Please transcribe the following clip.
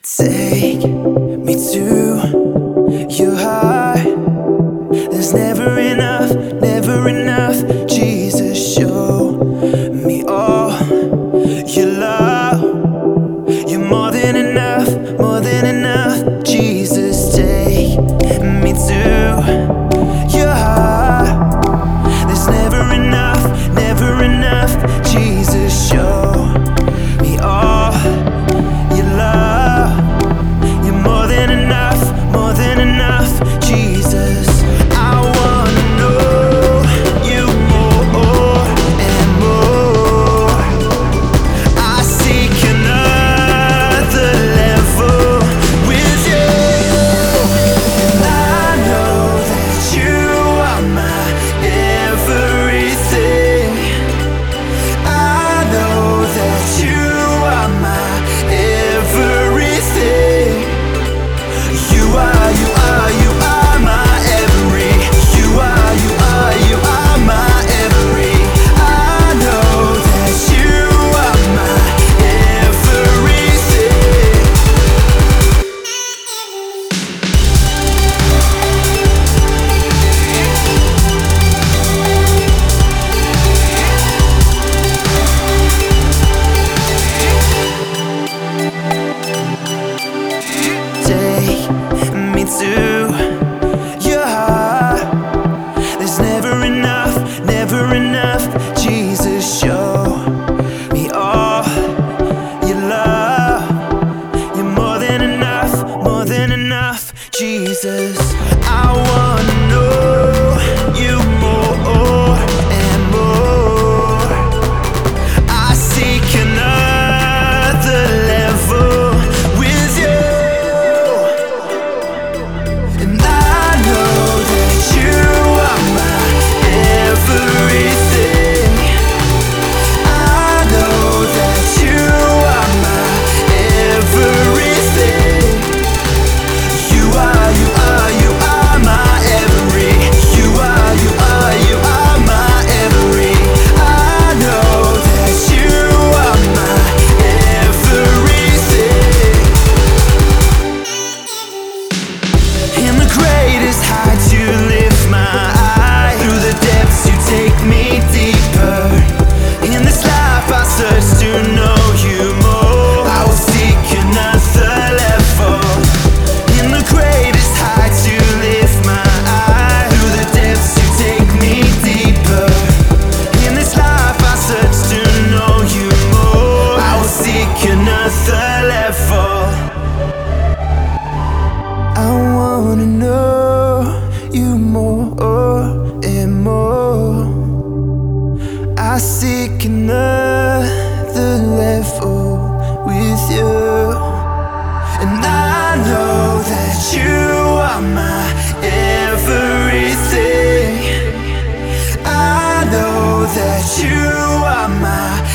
Take me to your heart. There's never enough, never enough. Jesus, show me all your love. You're more than enough, more than enough. Jesus, take me to your heart. There's never enough, never enough. Jesus, show me all your love. You're more than enough, more than enough. Jesus, I wanna know you more and more. I seek another level with you. I know that you are my everything. I know that you are my everything. You are, you are, you are my every. You are, you are, you are my every. I know that you are my everything. Take me to your heart. There's never enough, never enough. Jesus, show me all your love. You're more than enough, more than enough. Jesus, I wanna know you more and more. I seek another level with you. And I know that you are my everything. I know that you are my everything. You are, you are, you are my every. You are, you are, you are my every. I know that you are my everything. In the greatest heights you lift my eye. Through the depths you take me deeper. In this life I search to know you more. I will seek another level. In the greatest heights you lift my eye. Through the depths you take me deeper. In this life I search to know you more. I will seek another level. I wanna know you more and more. I seek another level with you. And I know that you are my everything. I know that you are my